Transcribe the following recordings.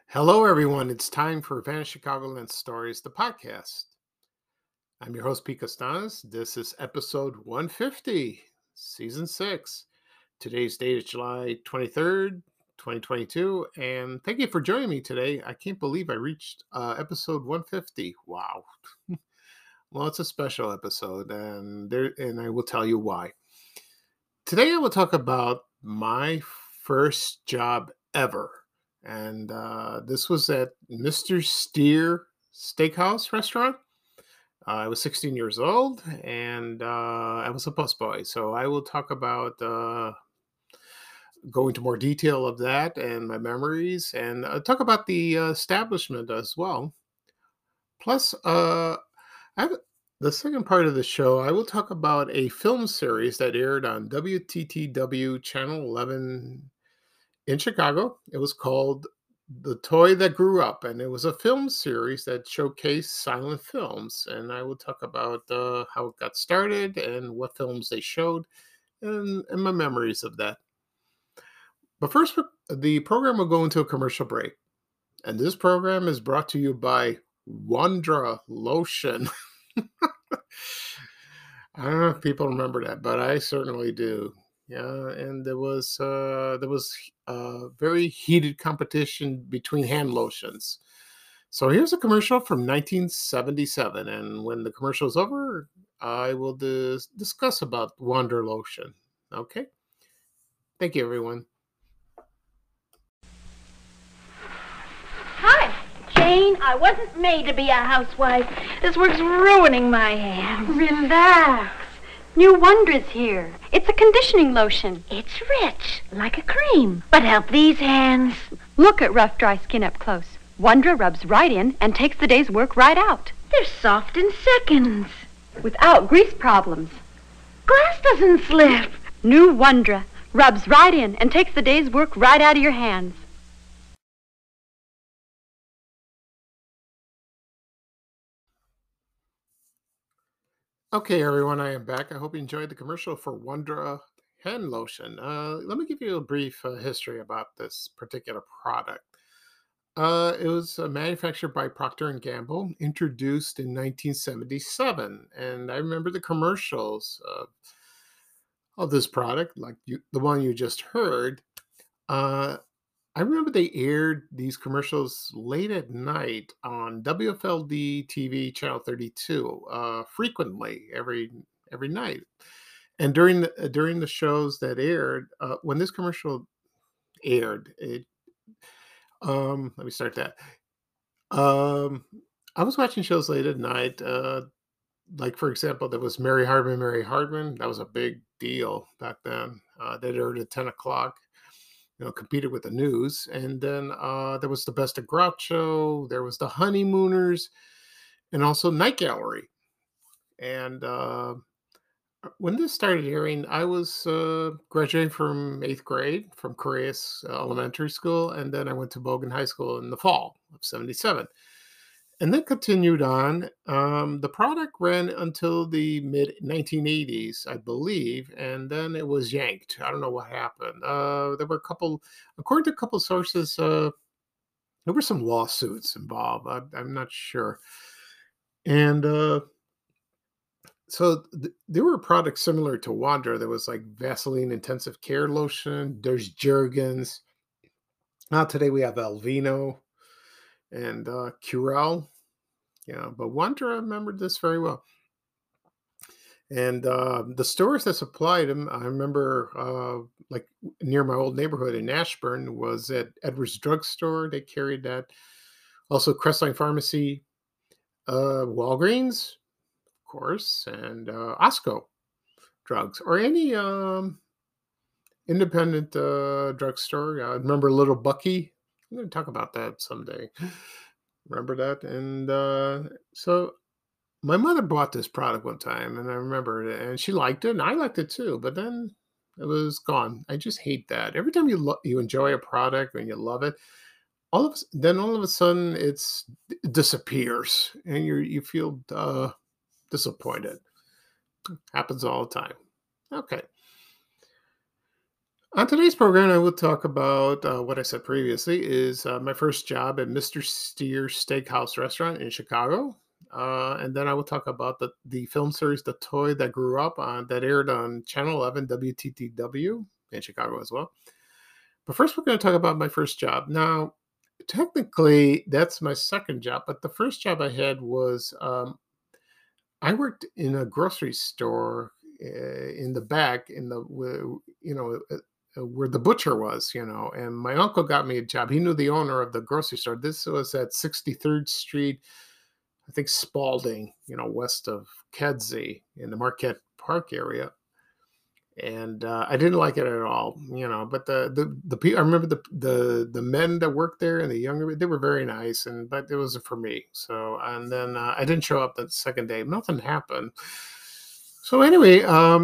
Hello, everyone. It's time for Vanished Chicagoland Stories, the podcast. I'm your host, Pete Costanas. This is episode 150, season 6. Today's date is July 23rd, 2022. And thank you for joining me today. I can't believe I reached episode 150. Wow. Well, it's a special episode, and I will tell you why. Today, I will talk about my first job ever. And this was at Mr. Steer Steakhouse restaurant. I was 16 years old and I was a busboy. So I will talk about, go into more detail of that and my memories and talk about the establishment as well. Plus, I have, the second part of the show, I will talk about a film series that aired on WTTW Channel 11 in Chicago. It was called The Toy That Grew Up, and it was a film series that showcased silent films. And I will talk about how it got started and what films they showed and my memories of that. But first, the program will go into a commercial break. And this program is brought to you by Wondra Lotion. I don't know if people remember that, but I certainly do. Yeah, and there was very heated competition between hand lotions. So here's a commercial from 1977, and when the commercial is over, I will discuss about Wonder Lotion. Okay, thank you, everyone. Hi, Jane. I wasn't made to be a housewife. This work's ruining my hands. Relax. New Wondra's here. It's a conditioning lotion. It's rich, like a cream. But help these hands. Look at rough, dry skin up close. Wondra rubs right in and takes the day's work right out. They're soft in seconds. Without grease problems. Glass doesn't slip. New Wondra rubs right in and takes the day's work right out of your hands. Okay, everyone, I am back. I hope you enjoyed the commercial for Wondra hand lotion. Let me give you a brief history about this particular product. It was manufactured by Procter and Gamble, introduced in 1977, and I remember the commercials of this product, like the one you just heard. Uh, I remember they aired these commercials late at night on WFLD TV channel 32, frequently every night. And during the shows that aired, when this commercial aired, it let me start that. Um, I was watching shows late at night. Like for example, there was Mary Hardman, Mary Hardman. That was a big deal back then. That aired at 10 o'clock. Competed with the news. And then there was the Best of Groucho. There was the Honeymooners, and also Night Gallery. And when this started airing, I was graduating from 8th grade from Correas Elementary School, and then I went to Bogan High School in the fall of '77. And then continued on. The product ran until the mid 1980s, I believe, and then it was yanked. I don't know what happened. There were a couple, according to a couple sources, there were some lawsuits involved. I'm not sure. And there were products similar to Wandra. There was like Vaseline Intensive Care Lotion. There's Jergens. Now today we have Alvino and Curel. Yeah, but Wandra remembered this very well. And the stores that supplied them, I remember, like near my old neighborhood in Ashburn, was at Edwards Drugstore. They carried that. Also, Crestline Pharmacy, Walgreens, of course, and Osco Drugs, or any independent drugstore. I remember Little Bucky. I'm going to talk about that someday. Remember that? And so my mother bought this product one time, and I remember it, and she liked it, and I liked it too. But then it was gone. I just hate that. Every time you enjoy a product and you love it, all of a sudden it disappears, and you feel disappointed. Happens all the time. Okay. On today's program, I will talk about what I said previously is my first job at Mr. Steer Steakhouse Restaurant in Chicago. And then I will talk about the film series The Toy That Grew Up that aired on Channel 11 WTTW in Chicago as well. But first, we're going to talk about my first job. Now, technically, that's my second job, but the first job I had was I worked in a grocery store in the back, where the butcher was, and my uncle got me a job. He knew the owner of the grocery store. This was at 63rd Street, I think Spalding, west of Kedzie in the Marquette Park area. And I didn't like it at all, But I remember the men that worked there and the younger, they were very nice, but it wasn't for me. So and then I didn't show up that second day. Nothing happened. So anyway,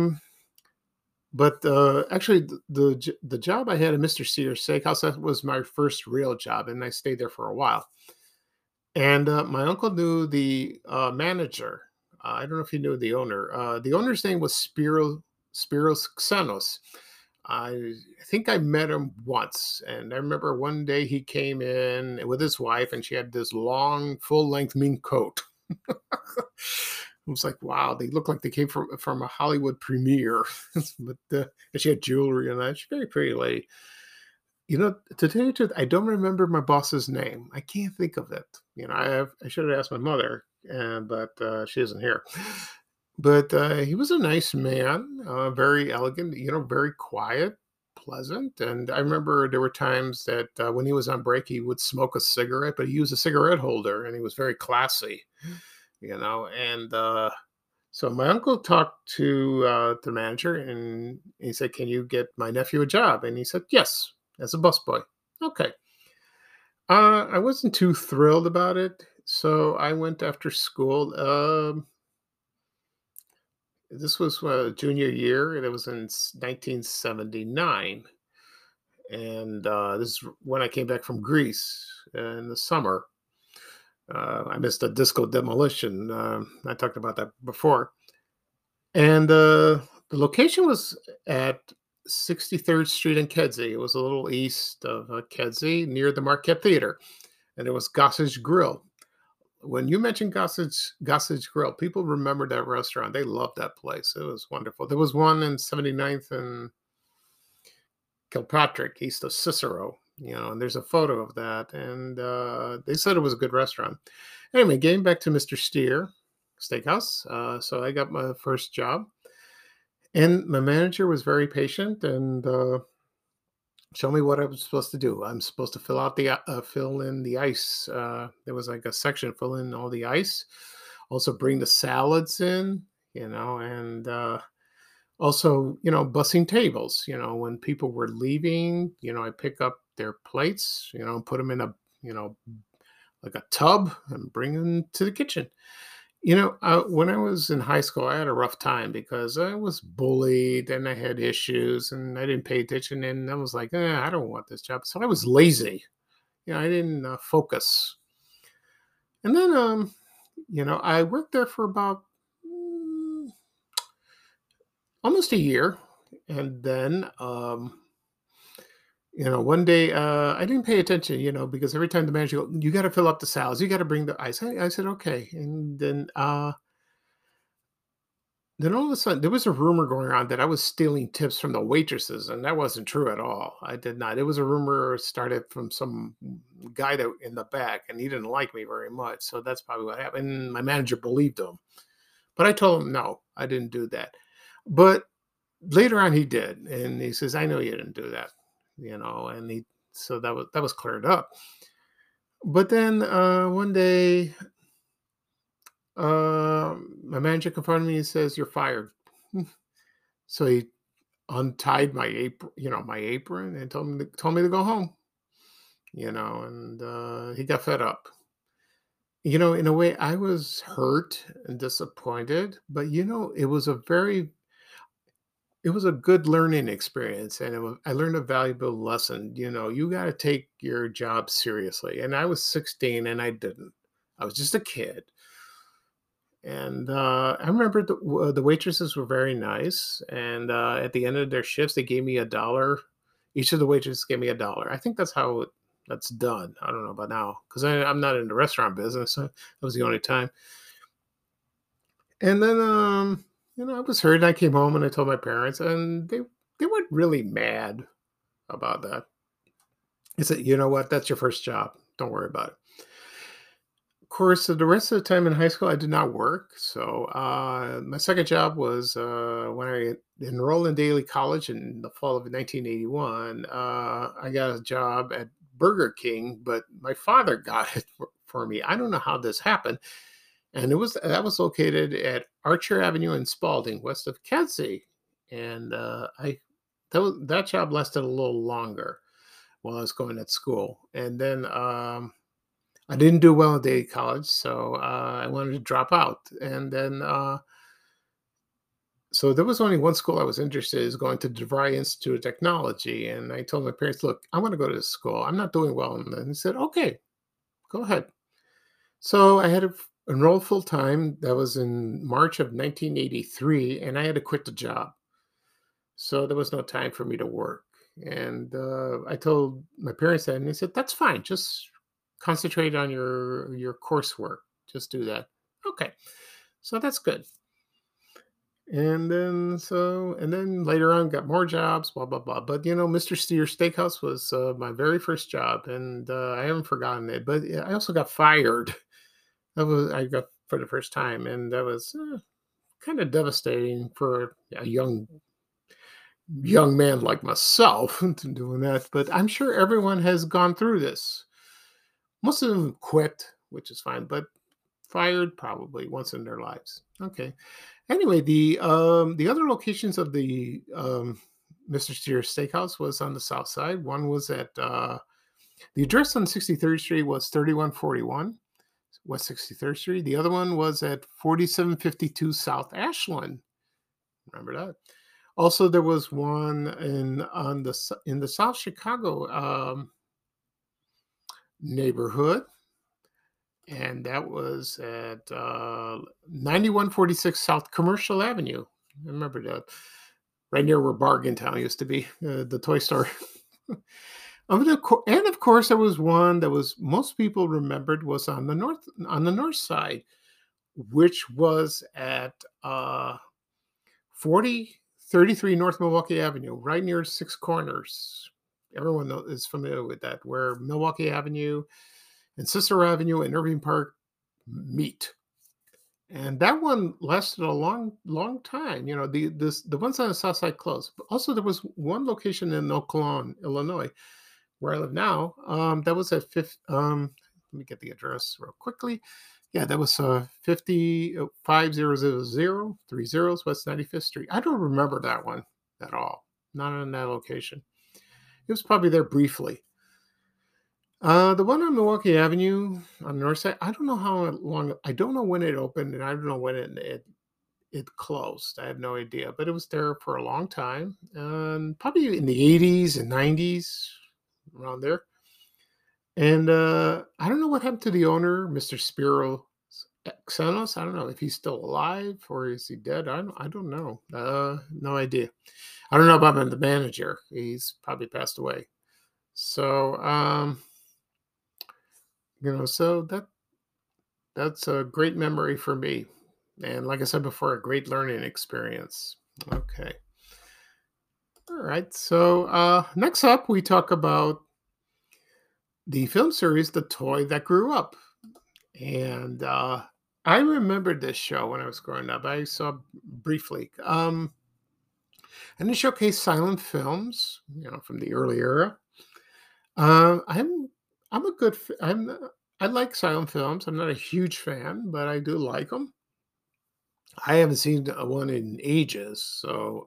but actually, the job I had at Mr. Steer Steakhouse, that was my first real job, and I stayed there for a while. And my uncle knew the manager. I don't know if he knew the owner. The owner's name was Spiros Xenos. I think I met him once, and I remember one day he came in with his wife, and she had this long, full-length mink coat. It was like, wow, they look like they came from a Hollywood premiere. But and she had jewelry and that. She's a very pretty lady. To tell you the truth, I don't remember my boss's name. I can't think of it. I should have asked my mother, but she isn't here. But he was a nice man, very elegant, very quiet, pleasant. And I remember there were times that when he was on break, he would smoke a cigarette, but he used a cigarette holder, and he was very classy. And so my uncle talked to the manager, and he said, "Can you get my nephew a job?" And he said, "Yes, as a busboy." Okay. I wasn't too thrilled about it, so I went after school. This was junior year, and it was in 1979, and this is when I came back from Greece in the summer. I missed a disco demolition. I talked about that before. And the location was at 63rd Street in Kedzie. It was a little east of Kedzie, near the Marquette Theater. And it was Gossage Grill. When you mention Gossage Grill, people remember that restaurant. They loved that place. It was wonderful. There was one in 79th and Kilpatrick, east of Cicero. And there's a photo of that, and they said it was a good restaurant. Anyway, getting back to Mr. Steer Steakhouse, so I got my first job, and my manager was very patient and showed me what I was supposed to do. I'm supposed to fill in the ice. There was like a section, fill in all the ice, also bring the salads in, and also, bussing tables, when people were leaving, I pick up their plates, put them in like a tub and bring them to the kitchen. When I was in high school, I had a rough time because I was bullied and I had issues and I didn't pay attention. And I was like, I don't want this job. So I was lazy. I didn't focus. And then, I worked there for about almost a year. And then, one day I didn't pay attention, because every time the manager go, you got to fill up the salads, you got to bring the ice. I said, okay. And then all of a sudden there was a rumor going around that I was stealing tips from the waitresses, and that wasn't true at all. I did not. It was a rumor started from some guy that in the back, and he didn't like me very much. So that's probably what happened. And my manager believed him. But I told him, no, I didn't do that. But later on he did. And he says, I know you didn't do that. And so that was cleared up. But then one day, my manager confronted me and says, "You're fired." So he untied my apron, and told me to go home. And he got fed up. In a way, I was hurt and disappointed, but it was a good learning experience, and I learned a valuable lesson. You got to take your job seriously. And I was 16, and I didn't. I was just a kid. And I remember the waitresses were very nice. And at the end of their shifts, they gave me $1 Each of the waitresses gave me $1. I think that's how that's done. I don't know about now because I'm not in the restaurant business. So that was the only time. And then, I was hurt. And I came home and I told my parents, and they weren't really mad about that. They said, "You know what? That's your first job. Don't worry about it." Of course, the rest of the time in high school, I did not work. So my second job was when I enrolled in Daly College in the fall of 1981. I got a job at Burger King, but my father got it for me. I don't know how this happened, and that was located at Archer Avenue in Spalding, west of Kedzie, and that job lasted a little longer while I was going at school, and then. I didn't do well in Dade College, so I wanted to drop out. And then, so there was only one school I was interested in, is going to DeVry Institute of Technology. And I told my parents, "Look, I want to go to this school. I'm not doing well." And then he said, "Okay, go ahead." So I had to enroll full time. That was in March of 1983, and I had to quit the job. So there was no time for me to work. And I told my parents that, and they said, "That's fine. Just concentrate on your coursework. Just do that." Okay, so that's good. And then later on, got more jobs, blah blah blah. But Mr. Steer Steakhouse was my very first job, and I haven't forgotten it. But yeah, I also got fired. I got for the first time, and that was kind of devastating for a young man like myself to doing that. But I'm sure everyone has gone through this. Most of them quit, which is fine, but fired probably once in their lives. Okay. Anyway, the other locations of the Mr. Steer Steakhouse was on the south side. One was at the address on 63rd Street was 3141 West 63rd Street. The other one was at 4752 South Ashland. Remember that? Also, there was one in the South Chicago neighborhood, and that was at 9146 South Commercial Avenue. I remember that, right near where Bargain Town used to be, the toy store. And of course, there was one that was most people remembered was on the north side, which was at 4033 North Milwaukee Avenue, right near Six Corners. Everyone is familiar with that, where Milwaukee Avenue and Cicero Avenue and Irving Park meet. And that one lasted a long time. The ones on the south side closed. But also, there was one location in Oak Lawn, Illinois, where I live now. That was at fifth. Let me get the address real quickly. Yeah, that was 505030 West 95th Street. I don't remember that one at all. Not on that location. It was probably there briefly. The one on Milwaukee Avenue on the north side, I don't know how long. I don't know when it opened, and I don't know when it closed. I have no idea, but it was there for a long time, and probably in the 80s and 90s, around there. And I don't know what happened to the owner, Mr. Spiro Xenos. I don't know if he's still alive or is he dead. I don't know. No idea. I don't know about the manager. He's probably passed away. So, so that's a great memory for me. And like I said before, a great learning experience. Okay. All right. So next up, we talk about the film series, The Toy That Grew Up. And I remembered this show when I was growing up. I saw briefly. And it showcased silent films, from the early era. I'm a good. I like silent films. I'm not a huge fan, but I do like them. I haven't seen one in ages, so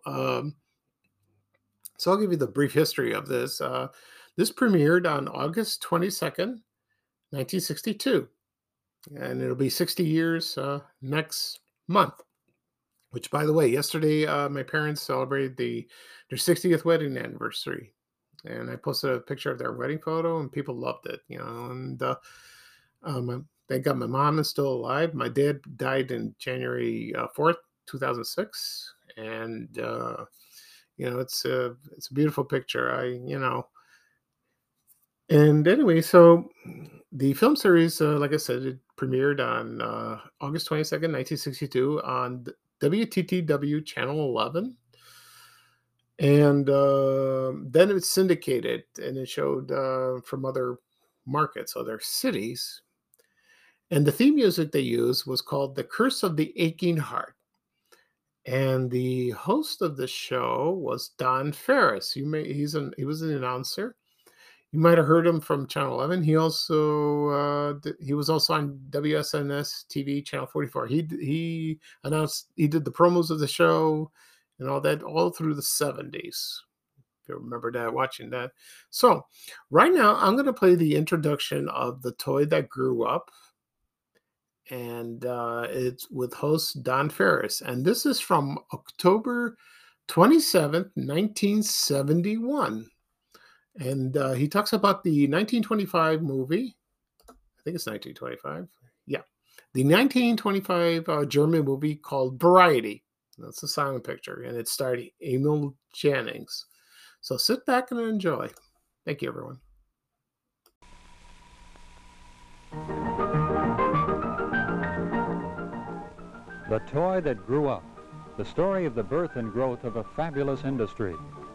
I'll give you the brief history of this. This premiered on August 22nd, 1962, and it'll be 60 years next month. Which, by the way, yesterday my parents celebrated their 60th wedding anniversary, and I posted a picture of their wedding photo, and people loved it. And thank God my mom is still alive. My dad died in January 4th, 2006, and It's a beautiful picture. And anyway, so the film series, like I said, it premiered on August 22nd, 1962 on WTTW Channel 11. And then it was syndicated and it showed from other markets, other cities. And the theme music they used was called The Curse of the Aching Heart. And the host of the show was Don Ferris. He was an announcer. You might have heard him from Channel 11. He was also on WSNS TV Channel 44. He did the promos of the show and all that all through the 70s. If you remember that, watching that. So right now I'm going to play the introduction of The Toy That Grew Up, and it's with host Don Ferris, and this is from October 27th, 1971. And he talks about the 1925 movie. I think it's 1925. Yeah. The 1925 German movie called Variety. That's a silent picture. And it starred Emil Jannings. So sit back and enjoy. Thank you, everyone. The Toy That Grew Up. The story of the birth and growth of a fabulous industry.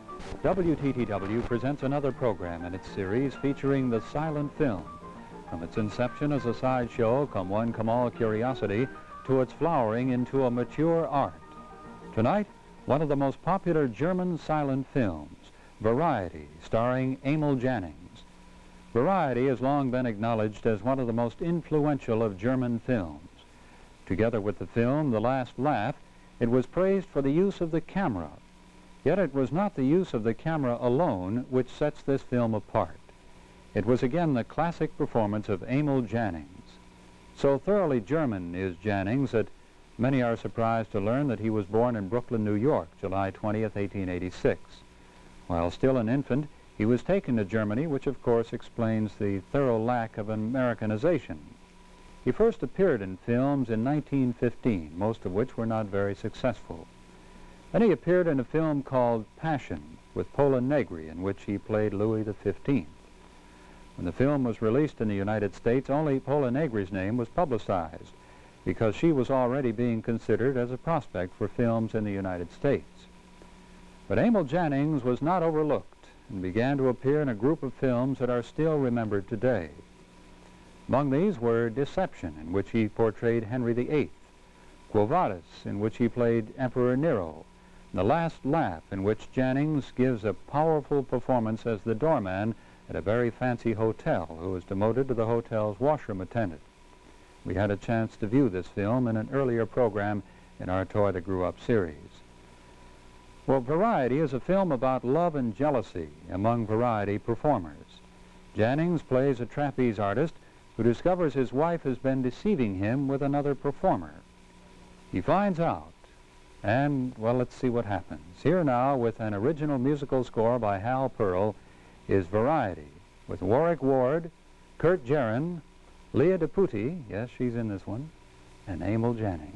WTTW presents another program in its series featuring the silent film, from its inception as a sideshow, come one, come all curiosity, to its flowering into a mature art. Tonight, one of the most popular German silent films, Variety, starring Emil Jannings. Variety has long been acknowledged as one of the most influential of German films. Together with the film The Last Laugh, it was praised for the use of the camera. Yet it was not the use of the camera alone which sets this film apart. It was again the classic performance of Emil Jannings. So thoroughly German is Jannings that many are surprised to learn that he was born in Brooklyn, New York, July 20th, 1886. While still an infant, he was taken to Germany, which of course explains the thorough lack of Americanization. He first appeared in films in 1915, most of which were not very successful. Then he appeared in a film called Passion with Pola Negri, in which he played Louis XV. When the film was released in the United States, only Pola Negri's name was publicized because she was already being considered as a prospect for films in the United States. But Emil Jannings was not overlooked and began to appear in a group of films that are still remembered today. Among these were Deception, in which he portrayed Henry VIII, Quo Vadis, in which he played Emperor Nero, The Last Laugh, in which Jannings gives a powerful performance as the doorman at a very fancy hotel who is demoted to the hotel's washroom attendant. We had a chance to view this film in an earlier program in our Toy That Grew Up series. Well, Variety is a film about love and jealousy among variety performers. Jannings plays a trapeze artist who discovers his wife has been deceiving him with another performer. He finds out, and, well, let's see what happens. Here now, with an original musical score by Hal Pearl, is Variety, with Warwick Ward, Kurt Jaron, Leah DePuty, yes, she's in this one, and Emil Jannings.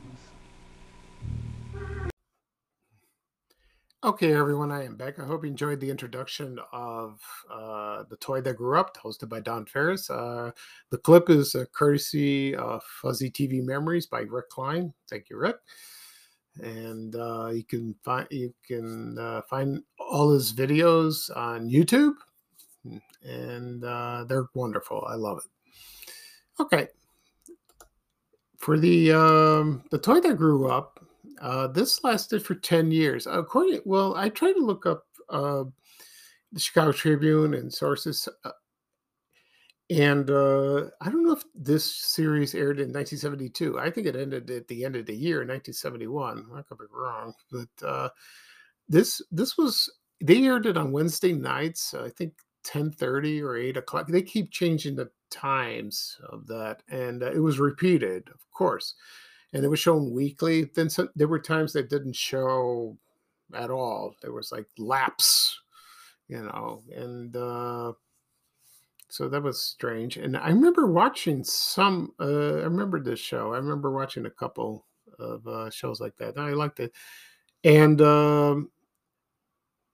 Okay, everyone, I am back. I hope you enjoyed the introduction of The Toy That Grew Up, hosted by Don Ferris. The clip is courtesy of Fuzzy TV Memories by Rick Klein. Thank you, Rick. And you can find all his videos on YouTube, and they're wonderful. I love it. Okay, for the Toy That Grew Up. This lasted for 10 years. I tried to look up the Chicago Tribune and sources, and I don't know if this series aired in 1972. I think it ended at the end of the year, 1971. I could be wrong, but they aired it on Wednesday nights. I think 10:30 or 8 o'clock. They keep changing the times of that, and it was repeated, of course. And it was shown weekly. Then there were times that didn't show at all. There was like lapse, and so that was strange. And I remember watching I remember this show. I remember watching a couple of shows like that. And I liked it. And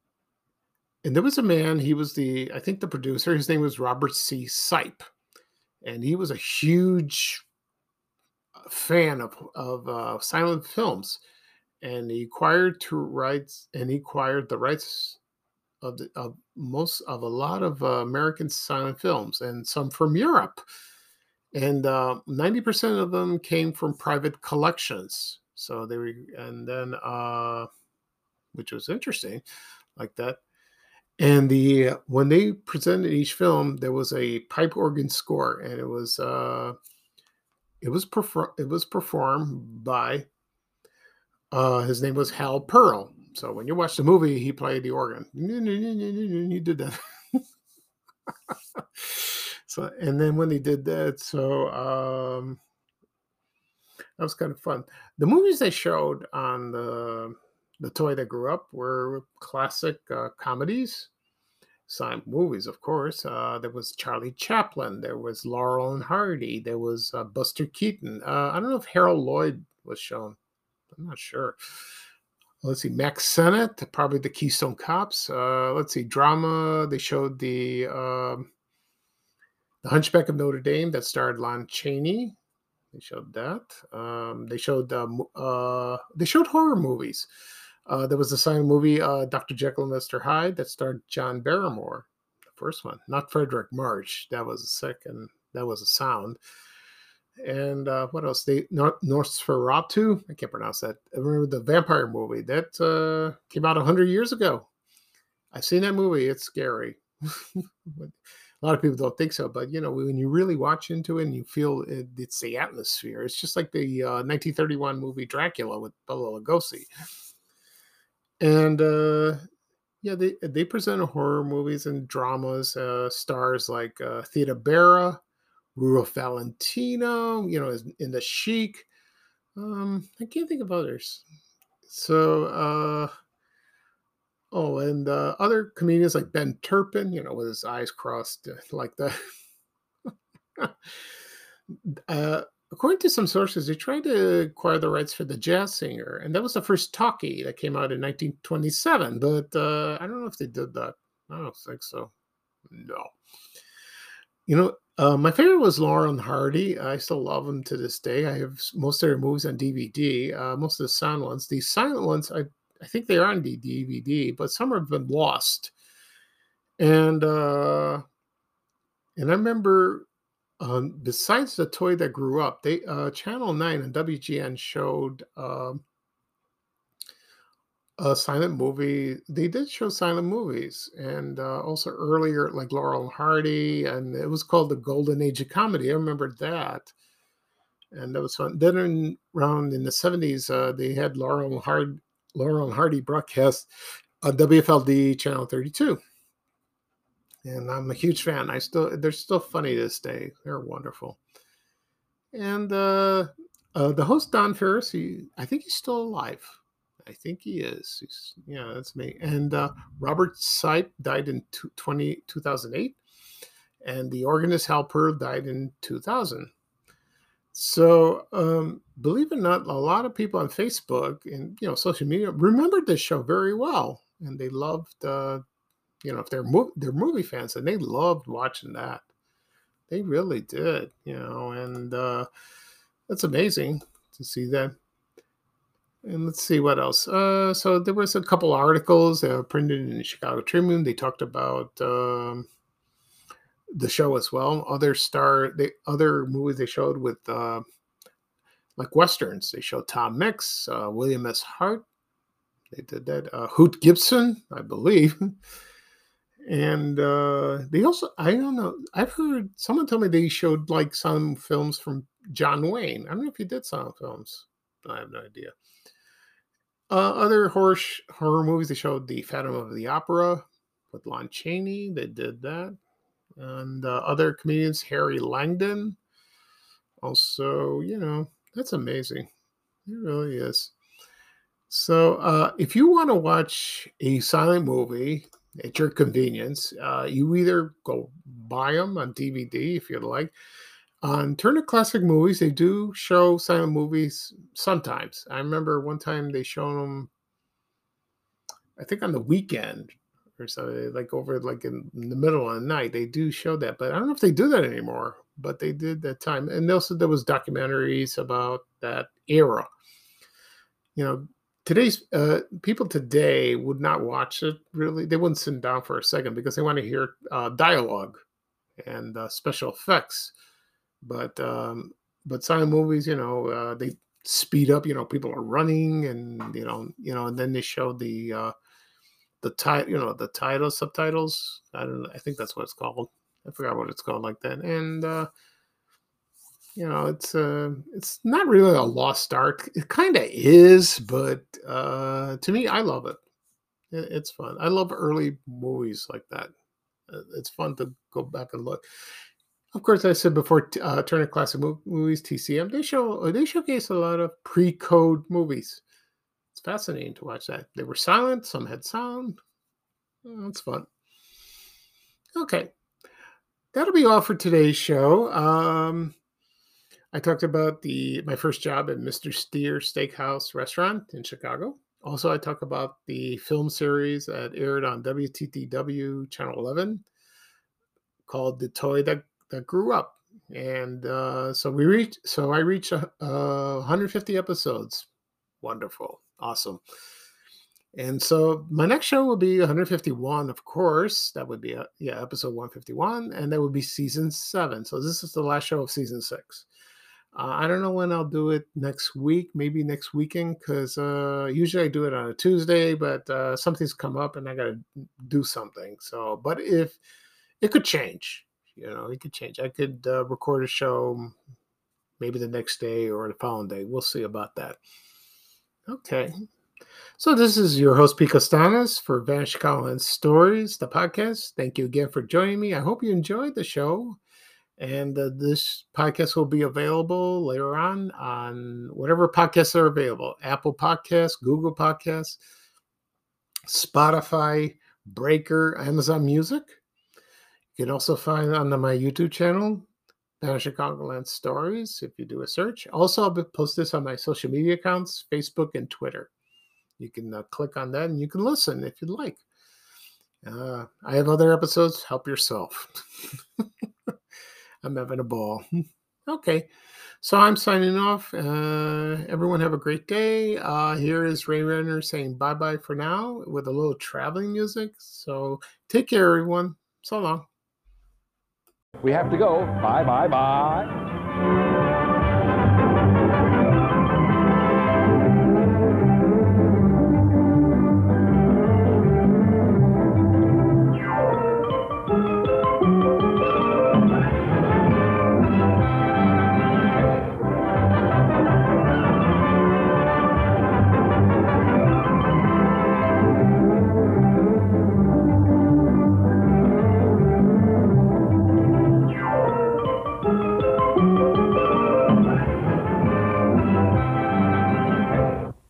And there was a man, he was I think the producer, his name was Robert C. Sipe. And he was a huge fan of silent films. And he acquired the rights of most of a lot of American silent films and some from Europe. And 90% of them came from private collections. So they were, and then, which was interesting, like that. And when they presented each film, there was a pipe organ score, and it was performed by his name was Hal Pearl. So when you watch the movie, he played the organ. He did that. So, and then when he did that, so that was kind of fun. The movies they showed on the Toy That Grew Up were classic comedies, silent movies, of course. There was Charlie Chaplin, there was Laurel and Hardy, there was Buster Keaton. I don't know if Harold Lloyd was shown. I'm not sure. Let's see, Max Sennett, probably the Keystone Cops. Let's see, drama. They showed the Hunchback of Notre Dame that starred Lon Chaney. They showed that. They showed horror movies. There was a silent movie, Dr. Jekyll and Mr. Hyde, that starred John Barrymore. The first one, not Frederick March. That was the second. That was a sound. And what else? Nosferatu. I can't pronounce that. I remember the vampire movie that came out 100 years ago. I've seen that movie. It's scary. A lot of people don't think so, but when you really watch into it and you feel it's the atmosphere, it's just like the 1931 movie Dracula with Bela Lugosi. And yeah, they presented horror movies and dramas, stars like Theda Bara, Rudolph Valentino, in The Sheik. I can't think of others. So, and other comedians like Ben Turpin, with his eyes crossed like that. According to some sources, they tried to acquire the rights for The Jazz Singer, and that was the first talkie that came out in 1927. But I don't know if they did that. I don't think so. No. My favorite was Laurel and Hardy. I still love them to this day. I have most of their movies on DVD. Most of the sound ones. The silent ones, I think they are on the DVD, but some have been lost. And I remember, besides The Toy That Grew Up, they Channel 9 and WGN showed a silent movie. They did show silent movies, and also earlier, like Laurel and Hardy, and it was called The Golden Age of Comedy. I remember that, and that was fun. Then around in the 70s, they had Laurel and Hardy broadcast on WFLD Channel 32. And I'm a huge fan. They're still funny to this day. They're wonderful. And the host, Don Ferris, I think he's still alive. I think he is. That's me. And Robert Sipe died in 2008. And the organist Hal Pearl died in 2000. So, believe it or not, a lot of people on Facebook and social media remembered this show very well, and they loved, if they're movie fans, and they loved watching that. They really did, and that's amazing to see that. And let's see what else. So there was a couple articles printed in the Chicago Tribune. They talked about the show as well. Other movies they showed with like westerns. They showed Tom Mix, William S. Hart. They did that. Hoot Gibson, I believe. And they also, I don't know, I've heard someone tell me they showed like some films from John Wayne. I don't know if he did some films. I have no idea. Other horror movies, they showed The Phantom of the Opera with Lon Chaney. They did that. And other comedians, Harry Langdon. Also, that's amazing. It really is. So if you want to watch a silent movie at your convenience, you either go buy them on DVD if you like. On Turner Classic Movies, they do show silent movies sometimes. I remember one time they showed them, I think on the weekend, or so, like over like in the middle of the night. They do show that, but I don't know if they do that anymore. But they did that time, and also there was documentaries about that era. You know, today's people today would not watch it really. They wouldn't sit down for a second because they want to hear dialogue and special effects. But silent movies, they speed up. People are running, and and then they show the title subtitles. I don't know. I think that's what it's called. I forgot what it's called like that. And it's not really a lost art. It kind of is, but to me, I love it. It's fun. I love early movies like that. It's fun to go back and look. Of course, I said before, Turner Classic Movies (TCM). They showcase a lot of pre-code movies. It's fascinating to watch that. They were silent. Some had sound. Oh, it's fun. Okay, that'll be all for today's show. I talked about my first job at Mr. Steer Steakhouse Restaurant in Chicago. Also, I talked about the film series that aired on WTTW Channel 11 called "The Toy That Grew Up," and so I reached 150 episodes. Wonderful, awesome. And so my next show will be 151, of course. That would be episode 151, and that would be season 7. So this is the last show of season 6. I don't know when I'll do it next week, maybe next weekend, because usually I do it on a Tuesday, but something's come up and I got to do something. So, but if it could change, it could change. I could record a show maybe the next day or the following day. We'll see about that. Okay. So this is your host, Pete Costanas, for Vanished Collins Stories, the podcast. Thank you again for joining me. I hope you enjoyed the show. And this podcast will be available later on whatever podcasts are available. Apple Podcasts, Google Podcasts, Spotify, Breaker, Amazon Music. You can also find it on my YouTube channel, Vanished Chicagoland Stories, if you do a search. Also, I'll post this on my social media accounts, Facebook and Twitter. You can click on that and you can listen if you'd like. I have other episodes. Help yourself. I'm having a ball. Okay. So I'm signing off. Everyone have a great day. Here is Ray Renner saying bye-bye for now with a little traveling music. So take care, everyone. So long. We have to go. Bye, bye, bye.